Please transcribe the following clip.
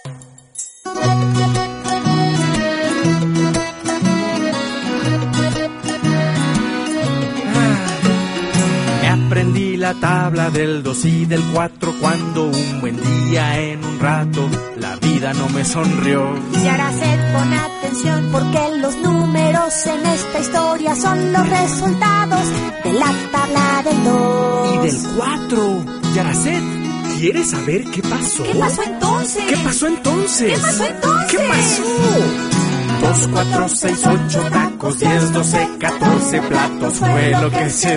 Aprendí la tabla del 2 y del 4 cuando un buen día en un rato la vida no me sonrió. Y ahora pon atención porque los números en esta historia son los resultados de la tabla del 2 y del 4. Yaracet, ¿quieres saber qué pasó? ¿Qué pasó entonces? ¿Qué pasó entonces? ¿Qué pasó entonces? ¿Qué pasó? 2, 4, 6, 8 tacos, 10, 12, 14 platos fue lo que se